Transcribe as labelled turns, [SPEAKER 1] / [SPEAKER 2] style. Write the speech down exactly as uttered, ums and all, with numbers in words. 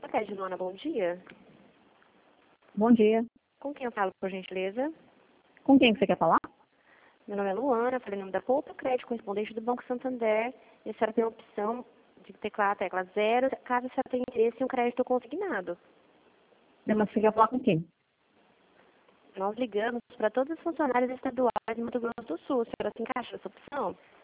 [SPEAKER 1] Crédito, Luana, bom dia.
[SPEAKER 2] Bom dia.
[SPEAKER 1] Com quem eu falo, por gentileza?
[SPEAKER 2] Com quem que você quer falar?
[SPEAKER 1] Meu nome é Luana, falei em nome da Poupa Crédito, correspondente do Banco Santander. E a senhora tem a opção de teclar a tecla zero, caso a senhora tenha interesse em um crédito consignado.
[SPEAKER 2] Mas você quer falar com quem?
[SPEAKER 1] Nós ligamos para todos os funcionários estaduais de Mato Grosso do Sul. A senhora se encaixa nessa opção?